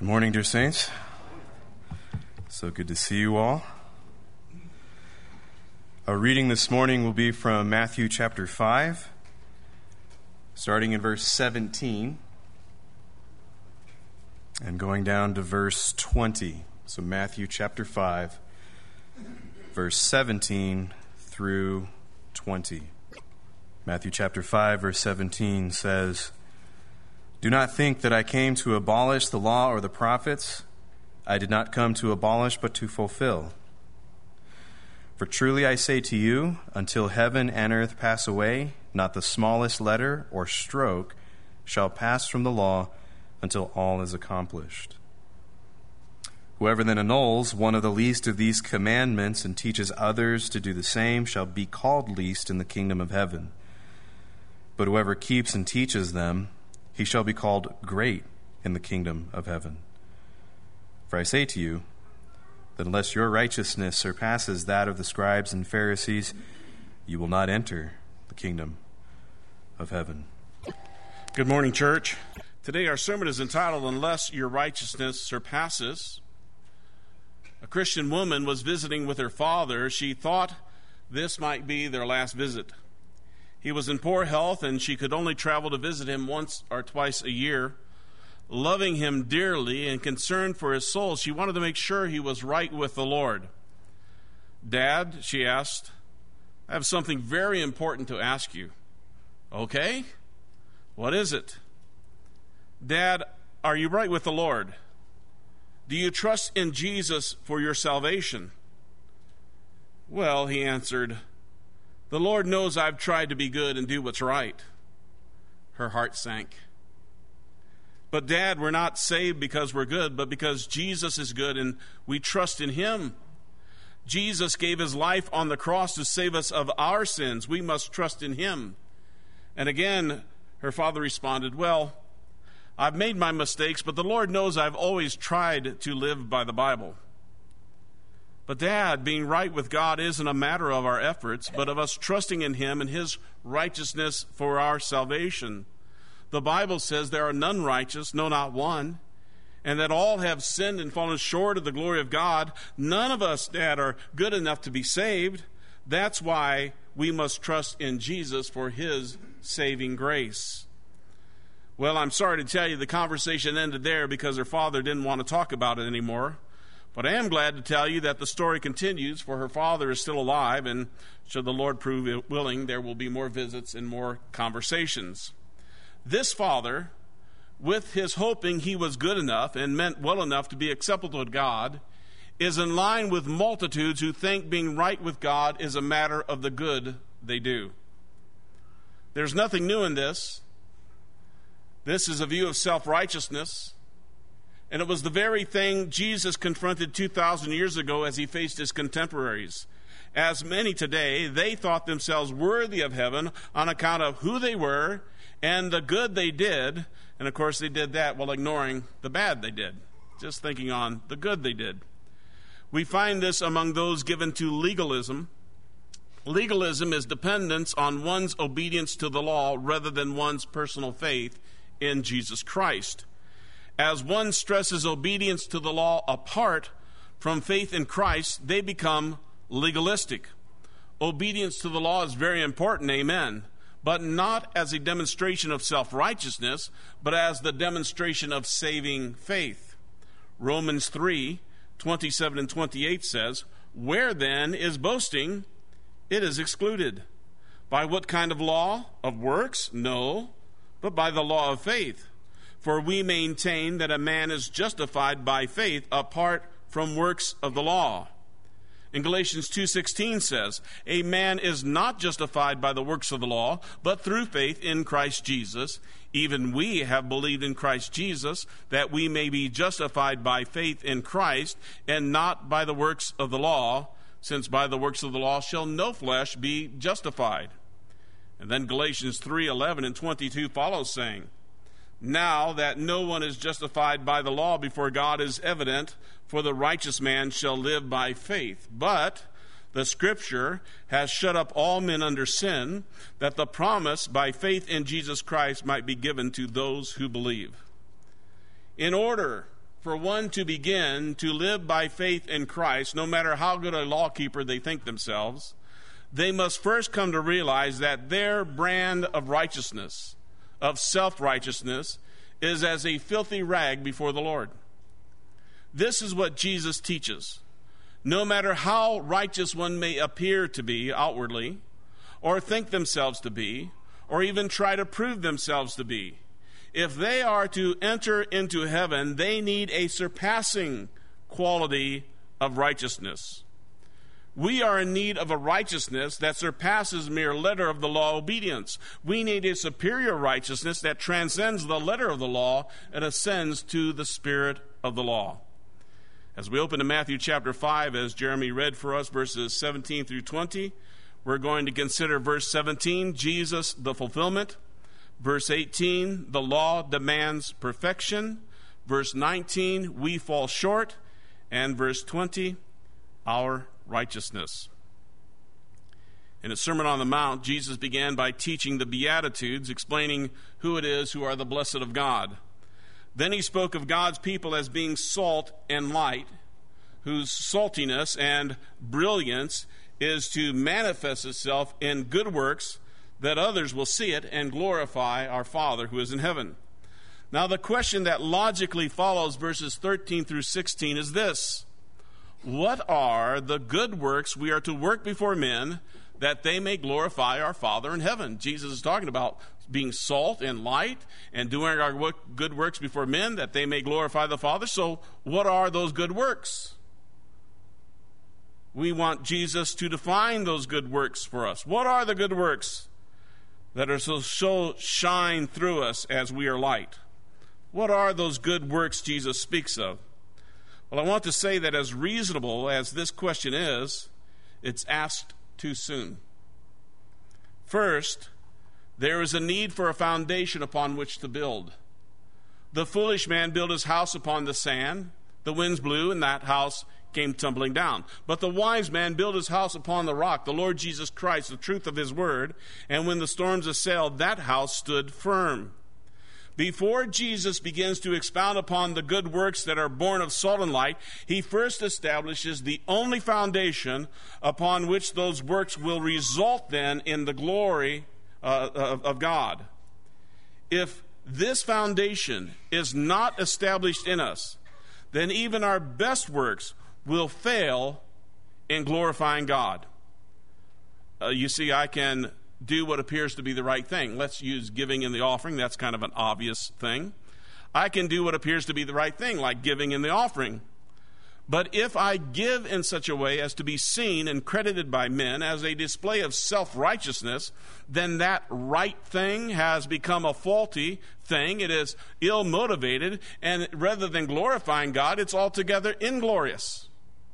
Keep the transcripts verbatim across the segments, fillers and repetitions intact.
Good morning, dear saints. So good to see you all. Our reading this morning will be from Matthew chapter five, starting in verse seventeen, and going down to verse twenty. So Matthew chapter five, verse seventeen through twenty. Matthew chapter five, verse seventeen says, "Do not think that I came to abolish the law or the prophets. I did not come to abolish, but to fulfill. For truly I say to you, until heaven and earth pass away, not the smallest letter or stroke shall pass from the law until all is accomplished. Whoever then annuls one of the least of these commandments and teaches others to do the same shall be called least in the kingdom of heaven. But whoever keeps and teaches them, he shall be called great in the kingdom of heaven. For I say to you, that unless your righteousness surpasses that of the scribes and Pharisees, you will not enter the kingdom of heaven." Good morning, church. Today our sermon is entitled, "Unless Your Righteousness Surpasses." A Christian woman was visiting with her father. She thought this might be their last visit. He was in poor health, and she could only travel to visit him once or twice a year. Loving him dearly and concerned for his soul, she wanted to make sure he was right with the Lord. "Dad," she asked, "I have something very important to ask you." "Okay, what is it?" "Dad, are you right with the Lord? Do you trust in Jesus for your salvation?" "Well," he answered, "the Lord knows I've tried to be good and do what's right." Her heart sank. "But Dad, we're not saved because we're good, but because Jesus is good and we trust in Him. Jesus gave His life on the cross to save us of our sins. We must trust in Him." And again, her father responded, "Well, I've made my mistakes, but the Lord knows I've always tried to live by the Bible." "But Dad, being right with God isn't a matter of our efforts, but of us trusting in Him and His righteousness for our salvation. The Bible says there are none righteous, no, not one, and that all have sinned and fallen short of the glory of God. None of us, Dad, are good enough to be saved. That's why we must trust in Jesus for His saving grace." Well, I'm sorry to tell you the conversation ended there because her father didn't want to talk about it anymore. But I am glad to tell you that the story continues, for her father is still alive, and should the Lord prove willing, there will be more visits and more conversations. This father, with his hoping he was good enough and meant well enough to be acceptable to God, is in line with multitudes who think being right with God is a matter of the good they do. There's nothing new in this. This is a view of self-righteousness. And it was the very thing Jesus confronted two thousand years ago as he faced his contemporaries. As many today, they thought themselves worthy of heaven on account of who they were and the good they did. And of course, they did that while ignoring the bad they did, just thinking on the good they did. We find this among those given to legalism. Legalism is dependence on one's obedience to the law rather than one's personal faith in Jesus Christ. As one stresses obedience to the law apart from faith in Christ, they become legalistic. Obedience to the law is very important, amen, but not as a demonstration of self-righteousness, but as the demonstration of saving faith. Romans three, twenty-seven and twenty-eight says, "Where then is boasting? It is excluded. By what kind of law? Of works? No, but by the law of faith. For we maintain that a man is justified by faith apart from works of the law." In Galatians two sixteen says, "A man is not justified by the works of the law, but through faith in Christ Jesus. Even we have believed in Christ Jesus, that we may be justified by faith in Christ, and not by the works of the law, since by the works of the law shall no flesh be justified." And then Galatians three eleven and twenty-two follows, saying, "Now that no one is justified by the law before God is evident, for the righteous man shall live by faith. But the Scripture has shut up all men under sin, that the promise by faith in Jesus Christ might be given to those who believe." In order for one to begin to live by faith in Christ, no matter how good a lawkeeper they think themselves, they must first come to realize that their brand of righteousness, of self-righteousness, is as a filthy rag before the Lord. This is what Jesus teaches. No matter how righteous one may appear to be outwardly, or think themselves to be, or even try to prove themselves to be, if they are to enter into heaven, they need a surpassing quality of righteousness. We are in need of a righteousness that surpasses mere letter of the law obedience. We need a superior righteousness that transcends the letter of the law and ascends to the spirit of the law. As we open to Matthew chapter five, as Jeremy read for us, verses seventeen through twenty, we're going to consider verse seventeen, Jesus the fulfillment. Verse eighteen, the law demands perfection. Verse nineteen, we fall short. And verse twenty, our righteousness. In his Sermon on the Mount, Jesus began by teaching the Beatitudes, explaining who it is who are the blessed of God. Then he spoke of God's people as being salt and light, whose saltiness and brilliance is to manifest itself in good works, that others will see it and glorify our Father who is in heaven. Now, the question that logically follows verses thirteen through sixteen is this: what are the good works we are to work before men that they may glorify our Father in heaven? Jesus is talking about being salt and light and doing our work, good works before men that they may glorify the Father. So what are those good works? We want Jesus to define those good works for us. What are the good works that are so, so shine through us as we are light? What are those good works Jesus speaks of? Well, I want to say that as reasonable as this question is, it's asked too soon. First, there is a need for a foundation upon which to build. The foolish man built his house upon the sand. The winds blew, and that house came tumbling down. But the wise man built his house upon the rock, the Lord Jesus Christ, the truth of his word. And when the storms assailed, that house stood firm. Before Jesus begins to expound upon the good works that are born of salt and light, he first establishes the only foundation upon which those works will result then in the glory uh, of, of God. If this foundation is not established in us, then even our best works will fail in glorifying God. Uh, you see, I can do what appears to be the right thing. Let's use giving in the offering. That's kind of an obvious thing. I can do what appears to be the right thing, like giving in the offering. But if I give in such a way as to be seen and credited by men as a display of self-righteousness, then that right thing has become a faulty thing. It is ill-motivated, and rather than glorifying God, it's altogether inglorious.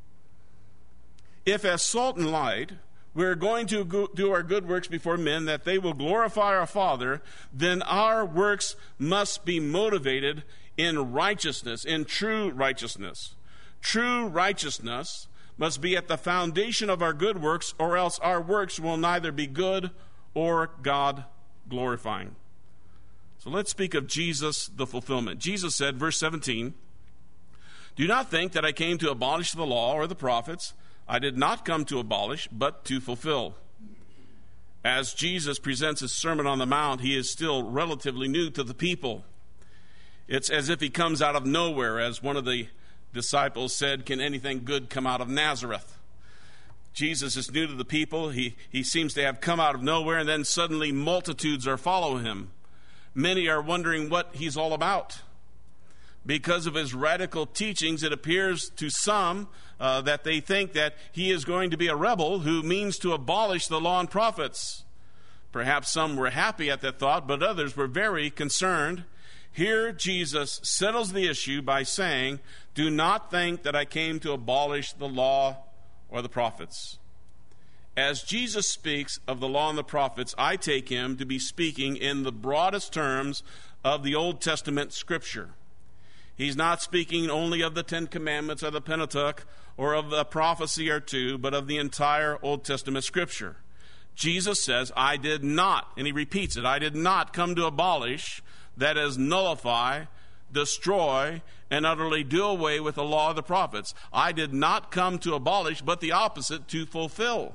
If as salt and light, we're going to go do our good works before men that they will glorify our Father, then our works must be motivated in righteousness, in true righteousness. True righteousness must be at the foundation of our good works, or else our works will neither be good or God glorifying. So let's speak of Jesus, the fulfillment. Jesus said, verse seventeen, "Do not think that I came to abolish the law or the prophets. I did not come to abolish, but to fulfill." As Jesus presents his Sermon on the Mount, he is still relatively new to the people. It's as if he comes out of nowhere. As one of the disciples said, "Can anything good come out of Nazareth?" Jesus is new to the people. He, he seems to have come out of nowhere, and then suddenly multitudes are following him. Many are wondering what he's all about. Because of his radical teachings, it appears to some uh, that they think that he is going to be a rebel who means to abolish the law and prophets. Perhaps some were happy at that thought, but others were very concerned. Here Jesus settles the issue by saying, "Do not think that I came to abolish the law or the prophets." As Jesus speaks of the law and the prophets, I take him to be speaking in the broadest terms of the Old Testament Scripture. He's not speaking only of the Ten Commandments or the Pentateuch or of a prophecy or two, but of the entire Old Testament Scripture. Jesus says, I did not, and he repeats it, I did not come to abolish, that is, nullify destroy, and utterly do away with the law of the prophets. I did not come to abolish, but the opposite, to fulfill.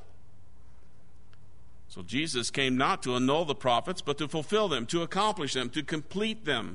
So Jesus came not to annul the prophets, but to fulfill them, to accomplish them, to complete them.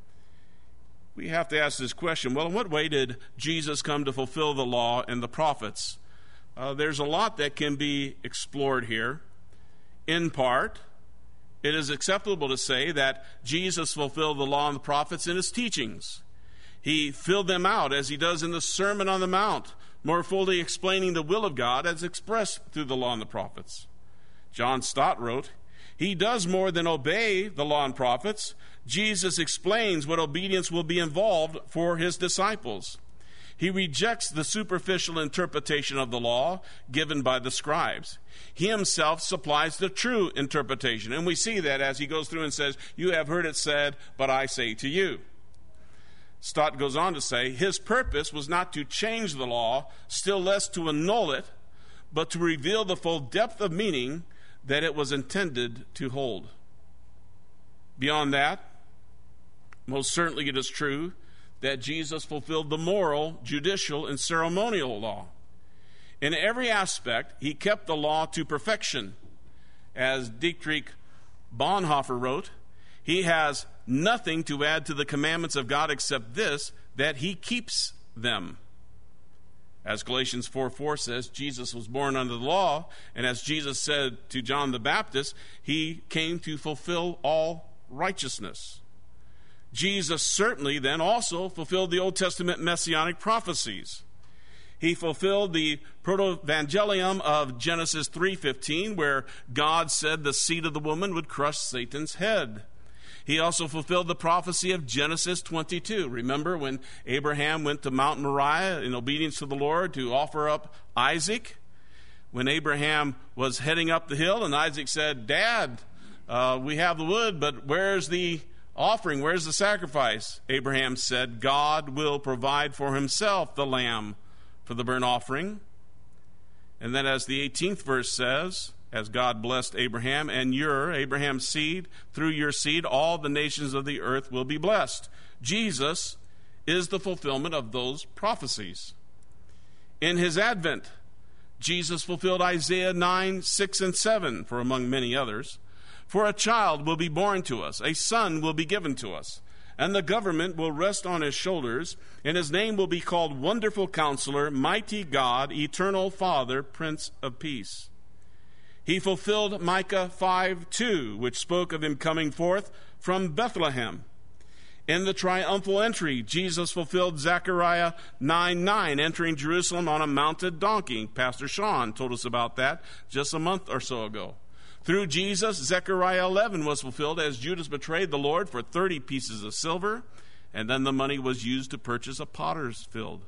We have to ask this question, well, in what way did Jesus come to fulfill the law and the prophets? Uh, there's a lot that can be explored here. In part, it is acceptable to say that Jesus fulfilled the law and the prophets in his teachings. He filled them out as he does in the Sermon on the Mount, more fully explaining the will of God as expressed through the law and the prophets. John Stott wrote, "He does more than obey the law and prophets. Jesus explains what obedience will be involved for his disciples. He rejects the superficial interpretation of the law given by the scribes. He himself supplies the true interpretation." And we see that as he goes through and says, "You have heard it said, but I say to you." Stott goes on to say, his purpose was not to change the law, still less to annul it, but to reveal the full depth of meaning that it was intended to hold. Beyond that, most certainly it is true that Jesus fulfilled the moral, judicial, and ceremonial law. In every aspect, he kept the law to perfection. As Dietrich Bonhoeffer wrote, he has nothing to add to the commandments of God except this, that he keeps them. As Galatians four four says, Jesus was born under the law, and as Jesus said to John the Baptist, he came to fulfill all righteousness. Jesus certainly then also fulfilled the Old Testament messianic prophecies. He fulfilled the proto-evangelium of Genesis three fifteen, where God said the seed of the woman would crush Satan's head. He also fulfilled the prophecy of Genesis twenty-two. Remember when Abraham went to Mount Moriah in obedience to the Lord to offer up Isaac? When Abraham was heading up the hill and Isaac said, "Dad, uh, we have the wood, but where's the offering? Where's the sacrifice?" Abraham said, "God will provide for himself the lamb for the burnt offering." And then as the eighteenth verse says, as God blessed Abraham, and your, Abraham's seed, through your seed, all the nations of the earth will be blessed. Jesus is the fulfillment of those prophecies. In his advent, Jesus fulfilled Isaiah nine, six, and seven, for among many others. "For a child will be born to us, a son will be given to us, and the government will rest on his shoulders, and his name will be called Wonderful Counselor, Mighty God, Eternal Father, Prince of Peace." He fulfilled Micah five two, which spoke of him coming forth from Bethlehem. In the triumphal entry, Jesus fulfilled Zechariah nine nine, entering Jerusalem on a mounted donkey. Pastor Sean told us about that just a month or so ago. Through Jesus, Zechariah eleven was fulfilled as Judas betrayed the Lord for thirty pieces of silver, and then the money was used to purchase a potter's field.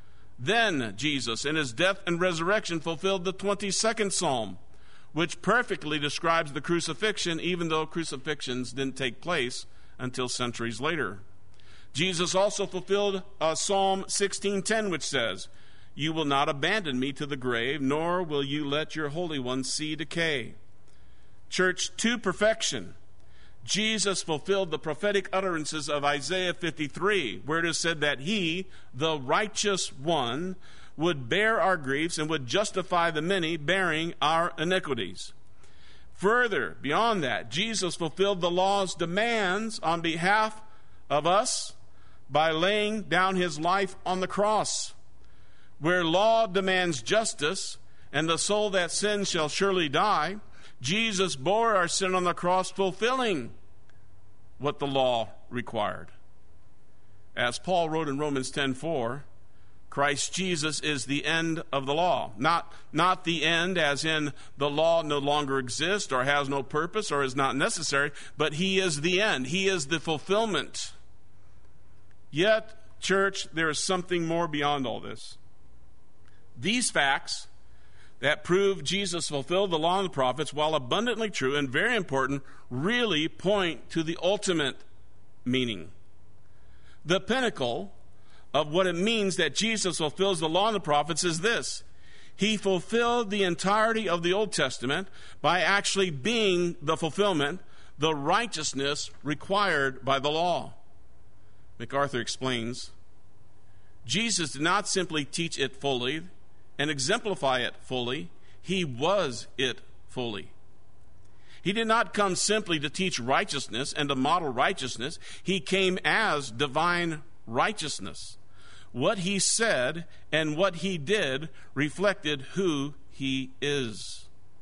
Then Jesus, in his death and resurrection, fulfilled the twenty-second Psalm, which perfectly describes the crucifixion, even though crucifixions didn't take place until centuries later. Jesus also fulfilled uh, Psalm sixteen ten, which says, "You will not abandon me to the grave, nor will you let your Holy One see decay." Church, to perfection, Jesus fulfilled the prophetic utterances of Isaiah fifty-three, where it is said that he, the righteous one, would bear our griefs and would justify the many, bearing our iniquities. Further, beyond that, Jesus fulfilled the law's demands on behalf of us by laying down his life on the cross. Where law demands justice, and the soul that sins shall surely die, Jesus bore our sin on the cross, fulfilling what the law required. As Paul wrote in Romans ten four, Christ Jesus is the end of the law. Not, not the end as in the law no longer exists or has no purpose or is not necessary, but he is the end. He is the fulfillment. Yet, church, there is something more beyond all this. These facts that prove Jesus fulfilled the law and the prophets, while abundantly true and very important, really point to the ultimate meaning. The pinnacle of what it means that Jesus fulfills the law and the prophets is this: he fulfilled the entirety of the Old Testament by actually being the fulfillment, the righteousness required by the law. MacArthur explains, Jesus did not simply teach it fully and exemplify it fully. He was it fully. He did not come simply to teach righteousness and to model righteousness. He came as divine righteousness. What he said and what he did reflected who he is.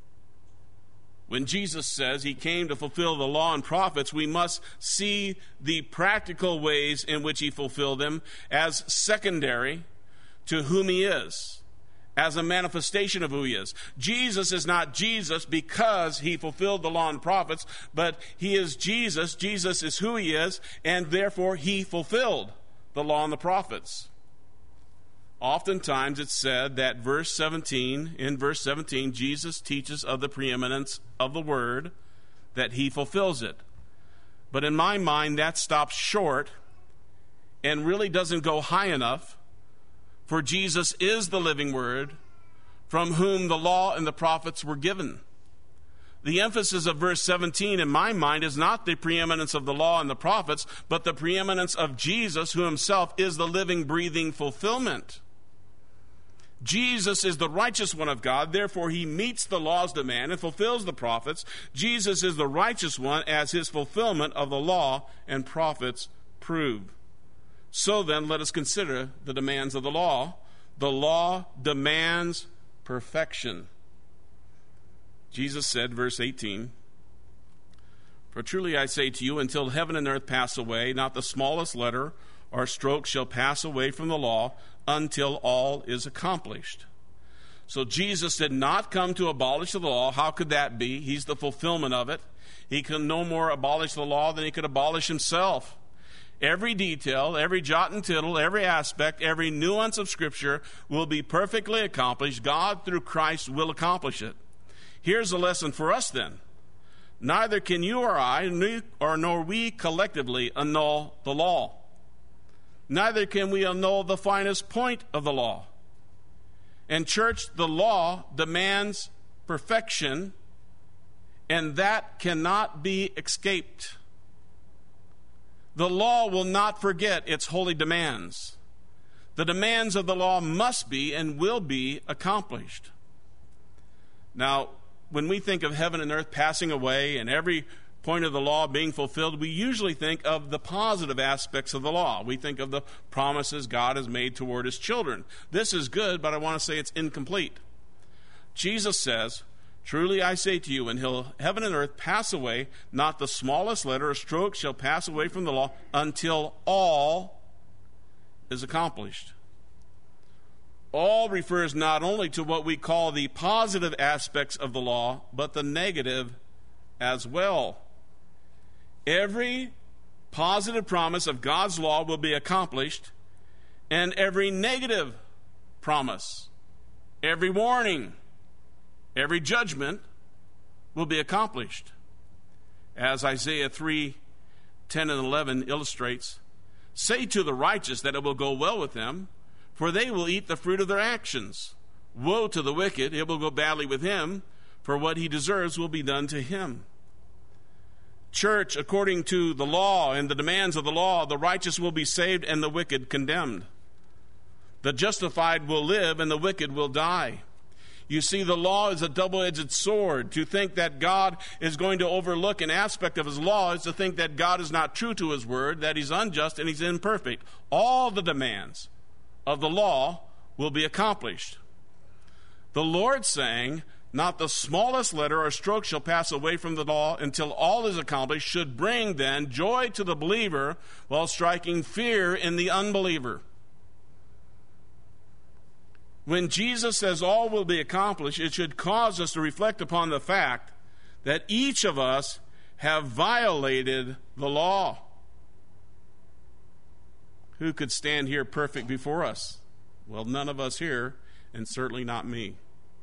When Jesus says he came to fulfill the law and prophets, we must see the practical ways in which he fulfilled them as secondary to whom he is, as a manifestation of who he is. Jesus is not Jesus because he fulfilled the law and prophets, but he is Jesus. Jesus is who he is, and therefore he fulfilled the law and the prophets. Oftentimes it's said that verse seventeen, in verse seventeen, Jesus teaches of the preeminence of the word, that he fulfills it. But in my mind, that stops short and really doesn't go high enough, for Jesus is the living word from whom the law and the prophets were given. The emphasis of verse seventeen, in my mind, is not the preeminence of the law and the prophets, but the preeminence of Jesus, who himself is the living, breathing fulfillment. Jesus is the righteous one of God, therefore he meets the law's demand and fulfills the prophets. Jesus is the righteous one as his fulfillment of the law and prophets prove. So then, let us consider the demands of the law. The law demands perfection. Jesus said, verse eighteen, "For truly I say to you, until heaven and earth pass away, not the smallest letter or stroke shall pass away from the law until all is accomplished." So Jesus did not come to abolish the law. How could that be? He's the fulfillment of it. He can no more abolish the law than he could abolish himself. Every detail, every jot and tittle, every aspect, every nuance of Scripture will be perfectly accomplished. God, through Christ, will accomplish it. Here's a lesson for us then. Neither can you or I, or nor we collectively, annul the law. Neither can we annul the finest point of the law. And church, the law demands perfection, and that cannot be escaped. The law will not forget its holy demands. The demands of the law must be and will be accomplished. Now, when we think of heaven and earth passing away and every point of the law being fulfilled, we usually think of the positive aspects of the law. We think of the promises God has made toward his children. This is good, but I want to say it's incomplete. Jesus says, "Truly I say to you, until heaven and earth pass away, not the smallest letter or stroke shall pass away from the law until all is accomplished." All refers not only to what we call the positive aspects of the law, but the negative as well. Every positive promise of God's law will be accomplished, and every negative promise, every warning, every judgment will be accomplished. As Isaiah three, ten and eleven illustrates, "Say to the righteous that it will go well with them, for they will eat the fruit of their actions. Woe to the wicked, it will go badly with him, for what he deserves will be done to him." Church, according to the law and the demands of the law, the righteous will be saved and the wicked condemned. The justified will live and the wicked will die. You see, the law is a double-edged sword. To think that God is going to overlook an aspect of his law is to think that God is not true to his word, that he's unjust and he's imperfect. All the demands of the law will be accomplished. The Lord saying, "Not the smallest letter or stroke shall pass away from the law until all is accomplished," should bring then joy to the believer while striking fear in the unbeliever. When Jesus says all will be accomplished, it should cause us to reflect upon the fact that each of us have violated the law. Who could stand here perfect before us? Well, none of us here, and certainly not me.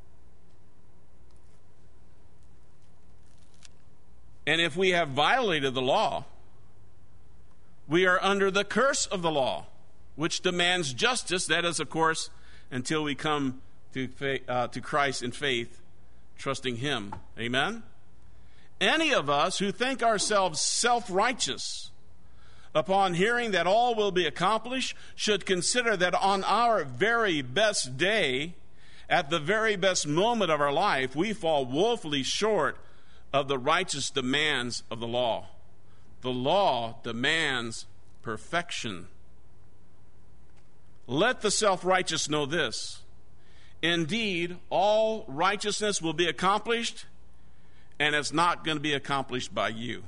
And if we have violated the law, we are under the curse of the law, which demands justice. That is, of course, until we come to, faith, uh, to Christ in faith, trusting him. Amen? Any of us who think ourselves self-righteous, upon hearing that all will be accomplished, should consider that on our very best day, at the very best moment of our life, we fall woefully short of the righteous demands of the law. The law demands perfection. Let the self-righteous know this. Indeed, all righteousness will be accomplished, and it's not going to be accomplished by you.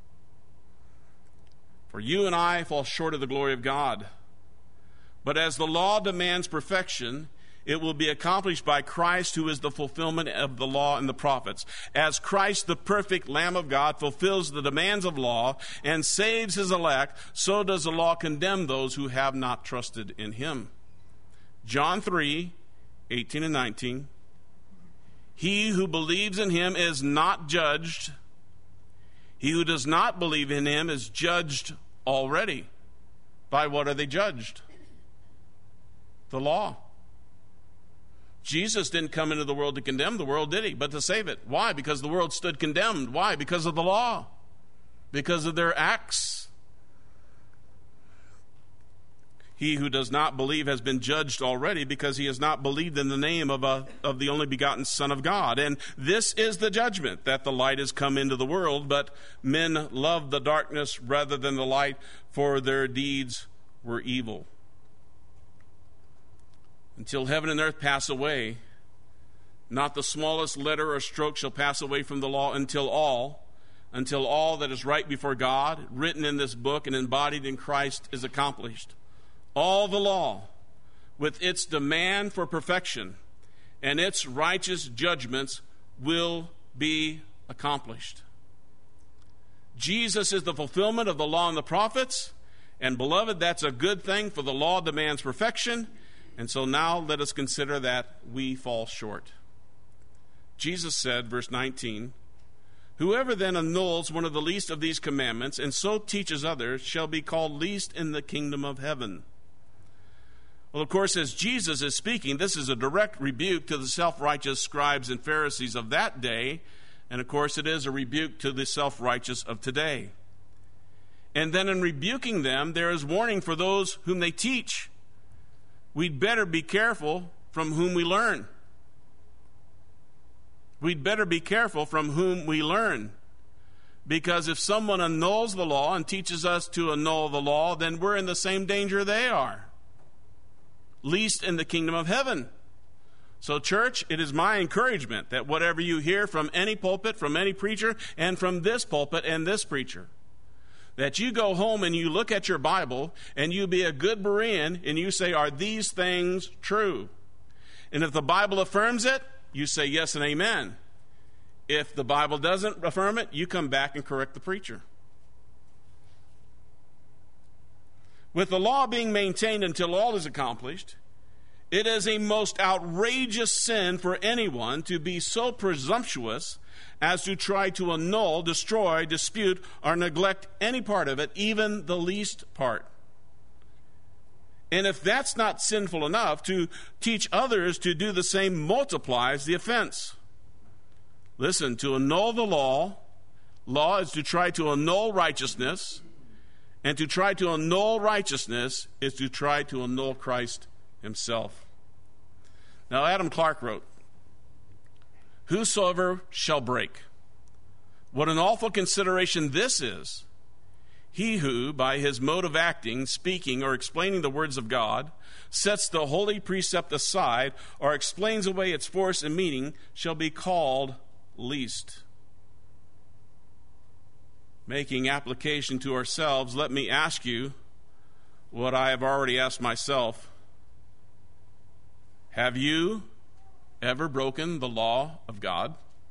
For you and I fall short of the glory of God. But as the law demands perfection, it will be accomplished by Christ, who is the fulfillment of the law and the prophets. As Christ, the perfect Lamb of God, fulfills the demands of law and saves his elect, so does the law condemn those who have not trusted in him. John three, eighteen and nineteen. He who believes in him is not judged. He who does not believe in him is judged already. By what are they judged? The law. Jesus didn't come into the world to condemn the world, did he? But to save it. Why? Because the world stood condemned. Why? Because of the law. Because of their acts. He who does not believe has been judged already, because he has not believed in the name of, a, of the only begotten Son of God. And this is the judgment, that the light has come into the world, but men loved the darkness rather than the light, for their deeds were evil. Until heaven and earth pass away, not the smallest letter or stroke shall pass away from the law until all, until all that is right before God, written in this book and embodied in Christ, is accomplished. All the law, with its demand for perfection and its righteous judgments, will be accomplished. Jesus is the fulfillment of the law and the prophets, and beloved, that's a good thing, for the law demands perfection. And so now let us consider that we fall short. Jesus said, verse nineteen, whoever then annuls one of the least of these commandments and so teaches others shall be called least in the kingdom of heaven. Well, of course, as Jesus is speaking, this is a direct rebuke to the self-righteous scribes and Pharisees of that day. And of course, it is a rebuke to the self-righteous of today. And then in rebuking them, there is warning for those whom they teach. We'd better be careful from whom we learn. We'd better be careful from whom we learn. Because if someone annuls the law and teaches us to annul the law, then we're in the same danger they are. Least in the kingdom of heaven. So, church, it is my encouragement that whatever you hear from any pulpit, from any preacher, and from this pulpit and this preacher, that you go home and you look at your Bible and you be a good Berean and you say, are these things true? And if the Bible affirms it, you say yes and amen. If the Bible doesn't affirm it, you come back and correct the preacher. With the law being maintained until all is accomplished, it is a most outrageous sin for anyone to be so presumptuous as to try to annul, destroy, dispute, or neglect any part of it, even the least part. And if that's not sinful enough, to teach others to do the same multiplies the offense. Listen, to annul the law, law is to try to annul righteousness, and to try to annul righteousness is to try to annul Christ himself. Now, Adam Clarke wrote, whosoever shall break. What an awful consideration this is. He who, by his mode of acting, speaking, or explaining the words of God, sets the holy precept aside or explains away its force and meaning, shall be called least. Making application to ourselves, let me ask you what I have already asked myself. Have you ever broken the law of God?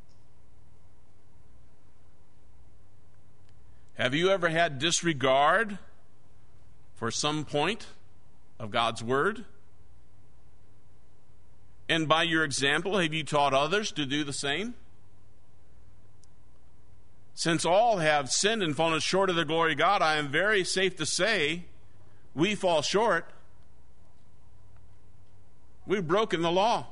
Have you ever had disregard for some point of God's word? And by your example, have you taught others to do the same? Since all have sinned and fallen short of the glory of God, I am very safe to say we fall short. We've broken the law.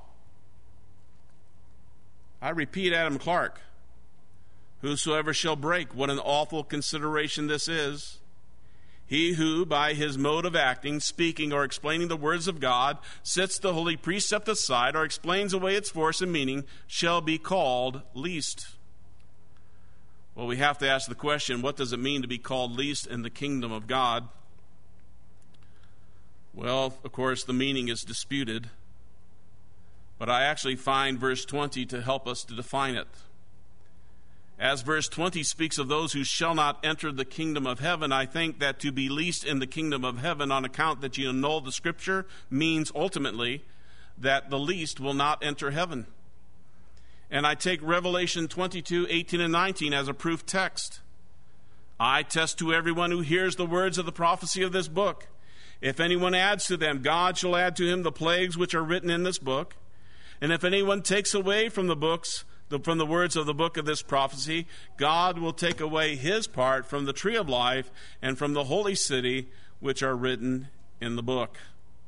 I repeat Adam Clarke. Whosoever shall break, what an awful consideration this is. He who, by his mode of acting, speaking, or explaining the words of God, sets the holy precept aside or explains away its force and meaning, shall be called least. Well, we have to ask the question, what does it mean to be called least in the kingdom of God? Well, of course, the meaning is disputed, but I actually find verse twenty to help us to define it. As verse twenty speaks of those who shall not enter the kingdom of heaven, I think that to be least in the kingdom of heaven on account that you annul the scripture means ultimately that the least will not enter heaven. And I take Revelation twenty-two, eighteen and nineteen as a proof text. I test to everyone who hears the words of the prophecy of this book. If anyone adds to them, God shall add to him the plagues which are written in this book. And if anyone takes away from the books, the, from the words of the book of this prophecy, God will take away his part from the tree of life and from the holy city which are written in the book.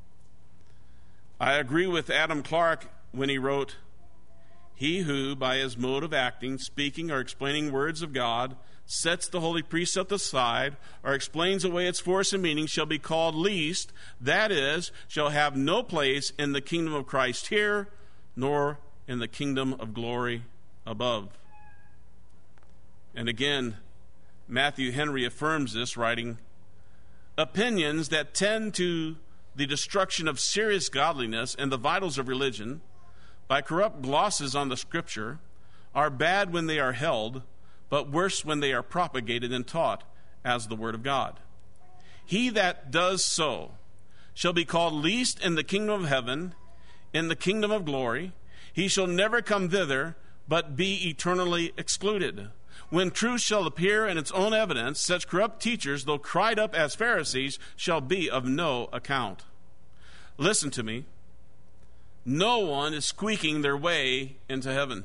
I agree with Adam Clarke when he wrote, he who, by his mode of acting, speaking, or explaining words of God, sets the holy precept aside, or explains away its force and meaning, shall be called least, that is, shall have no place in the kingdom of Christ here, nor in the kingdom of glory above. And again, Matthew Henry affirms this, writing, opinions that tend to the destruction of serious godliness and the vitals of religion by corrupt glosses on the scripture are bad when they are held, but worse when they are propagated and taught as the word of God. He that does so shall be called least in the kingdom of heaven, in the kingdom of glory. He shall never come thither, but be eternally excluded. When truth shall appear in its own evidence, such corrupt teachers, though cried up as Pharisees, shall be of no account. Listen to me. No one is squeaking their way into heaven.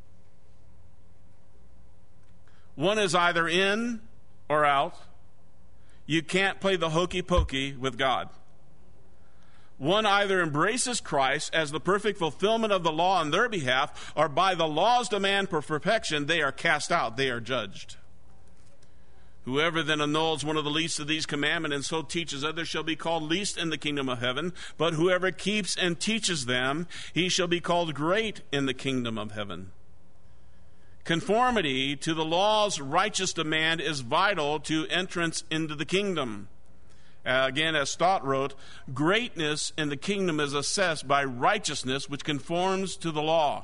One is either in or out. You can't play the hokey pokey with God. One either embraces Christ as the perfect fulfillment of the law on their behalf, or by the law's demand for perfection, they are cast out, they are judged. Whoever then annuls one of the least of these commandments and so teaches others shall be called least in the kingdom of heaven. But whoever keeps and teaches them, he shall be called great in the kingdom of heaven. Conformity to the law's righteous demand is vital to entrance into the kingdom. Uh, again, as Stott wrote, greatness in the kingdom is assessed by righteousness which conforms to the law.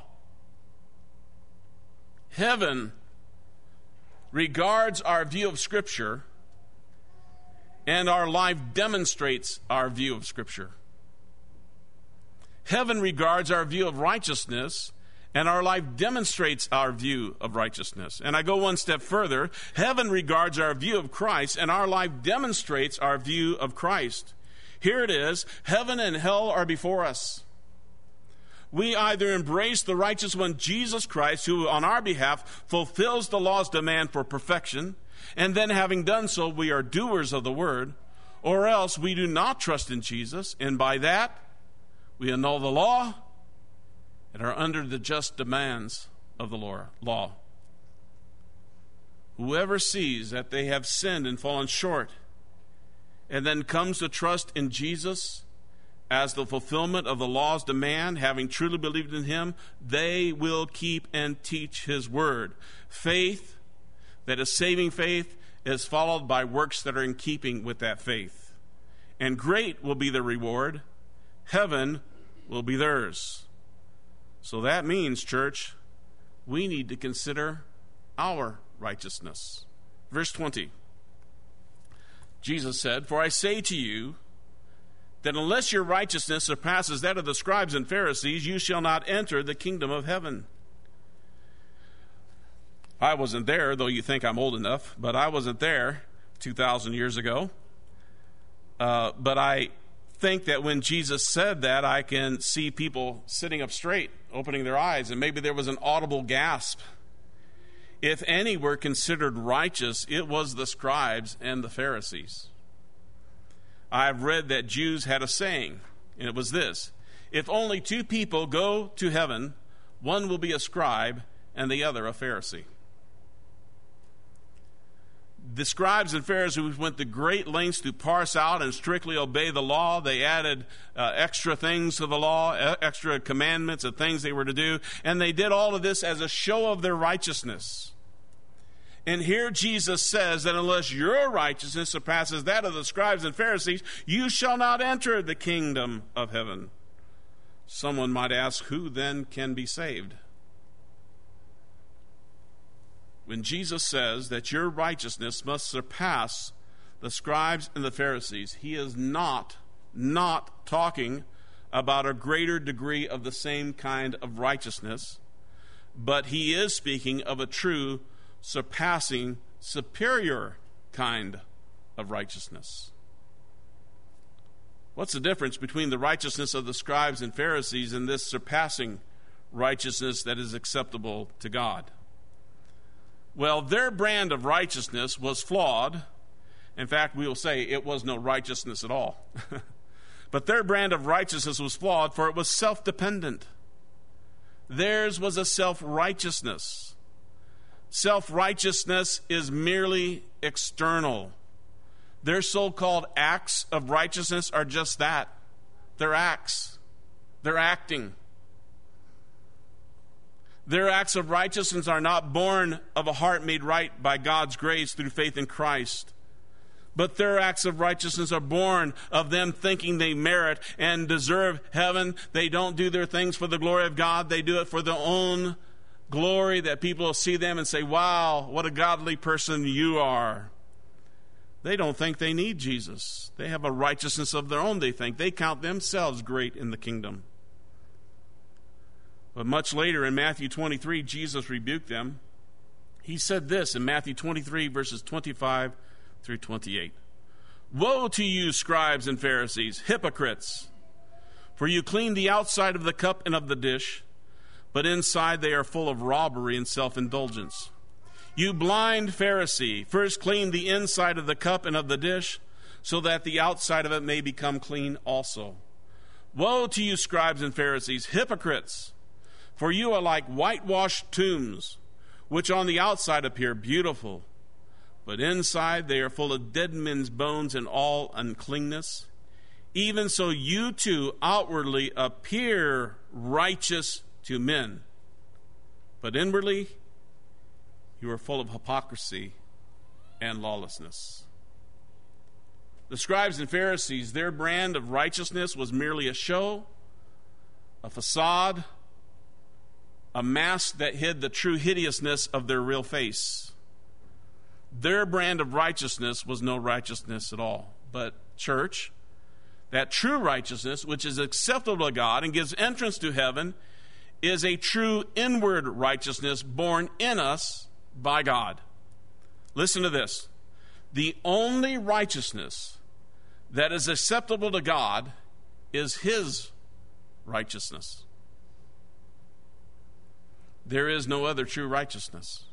Heaven regards our view of Scripture, and our life demonstrates our view of Scripture. Heaven regards our view of righteousness, and our life demonstrates our view of righteousness. And I go one step further. Heaven regards our view of Christ, and our life demonstrates our view of Christ. Here it is. Heaven and hell are before us. We either embrace the righteous one, Jesus Christ, who on our behalf fulfills the law's demand for perfection, and then having done so, we are doers of the word, or else we do not trust in Jesus, and by that, we annul the law and are under the just demands of the law. Whoever sees that they have sinned and fallen short, and then comes to trust in Jesus as the fulfillment of the law's demand, having truly believed in him, they will keep and teach his word. Faith that is saving faith is followed by works that are in keeping with that faith. And great will be the reward. Heaven will be theirs. So that means, church, we need to consider our righteousness. Verse twenty. Jesus said, "For I say to you, that unless your righteousness surpasses that of the scribes and Pharisees, you shall not enter the kingdom of heaven." I wasn't there, though you think I'm old enough, but I wasn't there two thousand years ago. Uh, but I think that when Jesus said that, I can see people sitting up straight, opening their eyes, and maybe there was an audible gasp. If any were considered righteous, it was the scribes and the Pharisees. I've read that Jews had a saying, and it was this: if only two people go to heaven, one will be a scribe and the other a Pharisee. The scribes and Pharisees went to great lengths to parse out and strictly obey the law. They added uh, extra things to the law, extra commandments and things they were to do. And they did all of this as a show of their righteousness. And here Jesus says that unless your righteousness surpasses that of the scribes and Pharisees, you shall not enter the kingdom of heaven. Someone might ask, who then can be saved? When Jesus says that your righteousness must surpass the scribes and the Pharisees, he is not, not talking about a greater degree of the same kind of righteousness, but he is speaking of a true, surpassing, superior kind of righteousness. What's the difference between the righteousness of the scribes and Pharisees and this surpassing righteousness that is acceptable to God? Well, their brand of righteousness was flawed. In fact, we will say it was no righteousness at all. But their brand of righteousness was flawed, for it was self-dependent. Theirs was a self-righteousness. Self-righteousness is merely external. Their so-called acts of righteousness are just that. They're acts. They're acting. Their acts of righteousness are not born of a heart made right by God's grace through faith in Christ. But their acts of righteousness are born of them thinking they merit and deserve heaven. They don't do their things for the glory of God. They do it for their own glory, that people will see them and say, wow, what a godly person you are. They don't think they need Jesus. They have a righteousness of their own, they think. They count themselves great in the kingdom. But much later in Matthew twenty-three, Jesus rebuked them. He said this in Matthew twenty-three, verses twenty-five through twenty-eight. Woe to you, scribes and Pharisees, hypocrites! For you clean the outside of the cup and of the dish, but inside they are full of robbery and self-indulgence. You blind Pharisee, first clean the inside of the cup and of the dish, so that the outside of it may become clean also. Woe to you, scribes and Pharisees, hypocrites! For you are like whitewashed tombs, which on the outside appear beautiful, but inside they are full of dead men's bones and all uncleanness. Even so you too outwardly appear righteous to men, but inwardly you are full of hypocrisy and lawlessness. The scribes and Pharisees, their brand of righteousness was merely a show, a facade, a mask that hid the true hideousness of their real face. Their brand of righteousness was no righteousness at all. But church, that true righteousness, which is acceptable to God and gives entrance to heaven, is a true inward righteousness born in us by God. Listen to this. The only righteousness that is acceptable to God is his righteousness. There is no other true righteousness.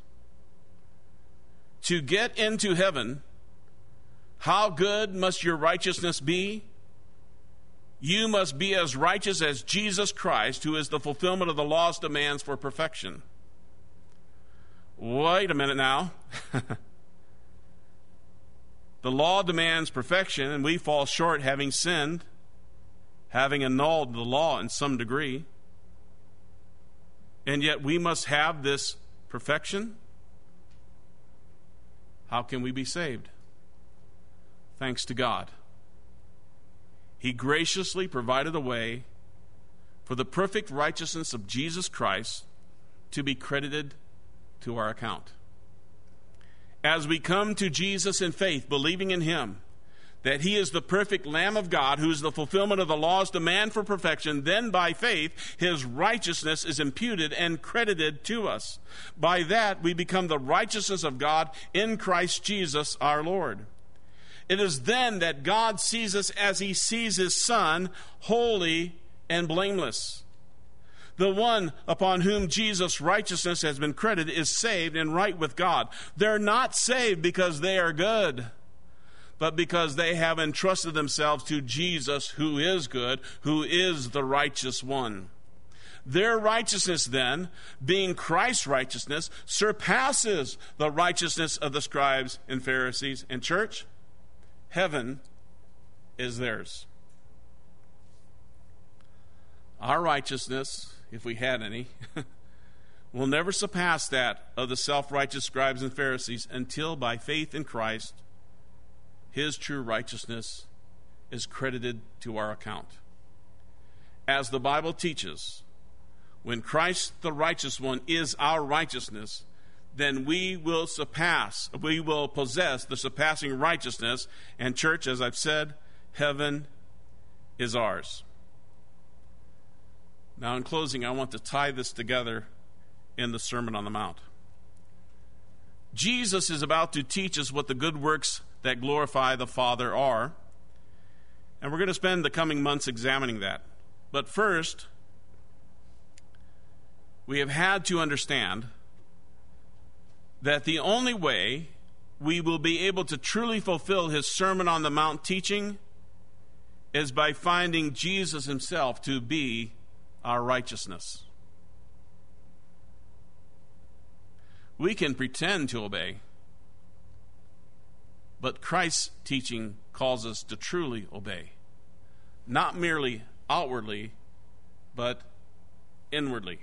To get into heaven, how good must your righteousness be? You must be as righteous as Jesus Christ, who is the fulfillment of the law's demands for perfection. Wait a minute now. The law demands perfection, and we fall short having sinned, having annulled the law in some degree. And yet we must have this perfection. How can we be saved? Thanks to God. He graciously provided a way for the perfect righteousness of Jesus Christ to be credited to our account. As we come to Jesus in faith, believing in him, that he is the perfect Lamb of God, who is the fulfillment of the law's demand for perfection, then by faith, his righteousness is imputed and credited to us. By that, we become the righteousness of God in Christ Jesus our Lord. It is then that God sees us as he sees his Son, holy and blameless. The one upon whom Jesus' righteousness has been credited is saved and right with God. They're not saved because they are good, but because they have entrusted themselves to Jesus, who is good, who is the righteous one. Their righteousness then, being Christ's righteousness, surpasses the righteousness of the scribes and Pharisees. And church, heaven is theirs. Our righteousness, if we had any, will never surpass that of the self-righteous scribes and Pharisees until by faith in Christ, his true righteousness is credited to our account. As the Bible teaches, when Christ the righteous one is our righteousness, then we will surpass, we will possess the surpassing righteousness. And church, as I've said, heaven is ours. Now, in closing, I want to tie this together in the Sermon on the Mount. Jesus is about to teach us what the good works that glorify the Father are. And we're going to spend the coming months examining that. But first, we have had to understand that the only way we will be able to truly fulfill his Sermon on the Mount teaching is by finding Jesus himself to be our righteousness. We can pretend to obey, but Christ's teaching calls us to truly obey, not merely outwardly, but inwardly.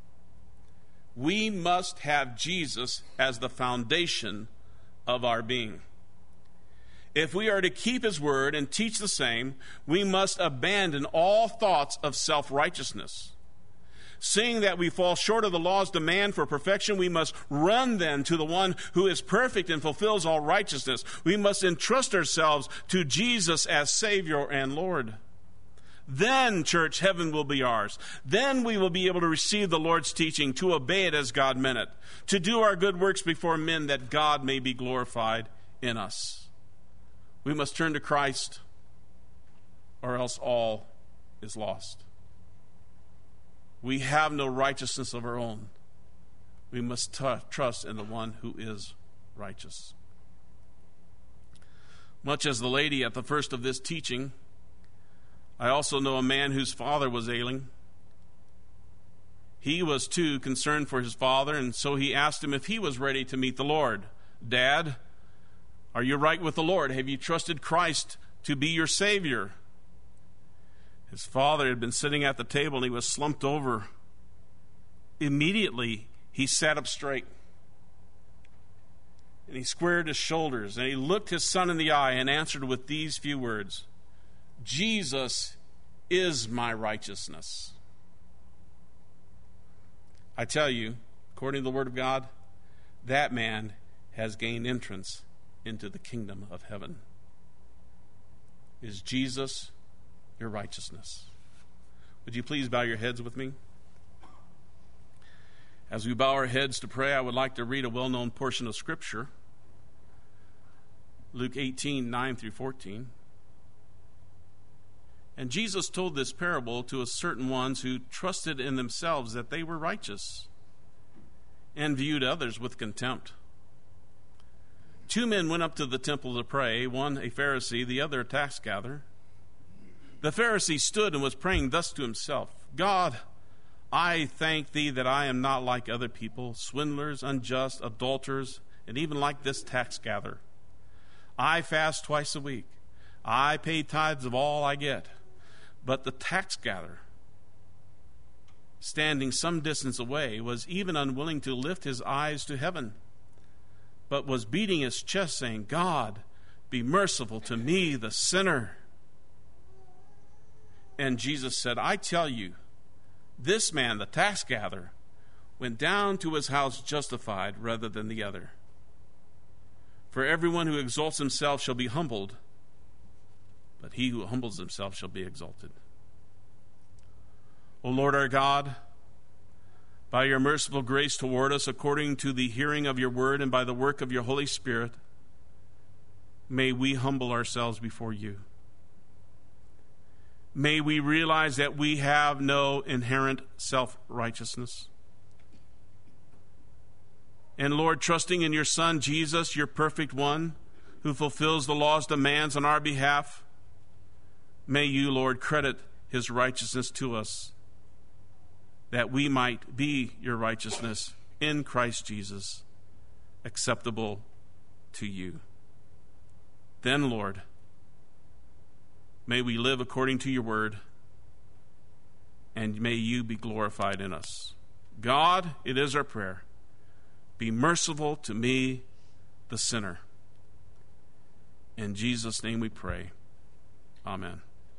We must have Jesus as the foundation of our being. If we are to keep his word and teach the same, we must abandon all thoughts of self-righteousness. Seeing that we fall short of the law's demand for perfection, we must run then to the one who is perfect and fulfills all righteousness. We must entrust ourselves to Jesus as Savior and Lord. Then, church, heaven will be ours. Then we will be able to receive the Lord's teaching, to obey it as God meant it, to do our good works before men that God may be glorified in us. We must turn to Christ, or else all is lost. We have no righteousness of our own. We must t- trust in the one who is righteous. Much as the lady at the first of this teaching, I also know a man whose father was ailing. He was too concerned for his father, and so he asked him if he was ready to meet the Lord. Dad, are you right with the Lord? Have you trusted Christ to be your Savior? His father had been sitting at the table and he was slumped over. Immediately, he sat up straight. And he squared his shoulders and he looked his son in the eye and answered with these few words, Jesus is my righteousness. I tell you, according to the Word of God, that man has gained entrance into the kingdom of heaven. Is Jesus your righteousness? Would you please bow your heads with me? As we bow our heads to pray, I would like to read a well-known portion of Scripture. Luke eighteen, nine through fourteen. And Jesus told this parable to a certain ones who trusted in themselves that they were righteous and viewed others with contempt. Two men went up to the temple to pray, one a Pharisee, the other a tax gatherer. The Pharisee stood and was praying thus to himself, God, I thank thee that I am not like other people, swindlers, unjust, adulterers, and even like this tax gatherer. I fast twice a week. I pay tithes of all I get. But the tax gatherer, standing some distance away, was even unwilling to lift his eyes to heaven, but was beating his chest, saying, God, be merciful to me, the sinner. And Jesus said, I tell you, this man, the tax gatherer, went down to his house justified rather than the other. For everyone who exalts himself shall be humbled, but he who humbles himself shall be exalted. O Lord our God, by your merciful grace toward us, according to the hearing of your word and by the work of your Holy Spirit, may we humble ourselves before you. May we realize that we have no inherent self-righteousness. And Lord, trusting in your Son, Jesus, your perfect one, who fulfills the law's demands on our behalf, may you, Lord, credit his righteousness to us. that we might be your righteousness in Christ Jesus, acceptable to you. Then, Lord, may we live according to your word, and may you be glorified in us. God, it is our prayer, be merciful to me, the sinner. In Jesus' name we pray. Amen.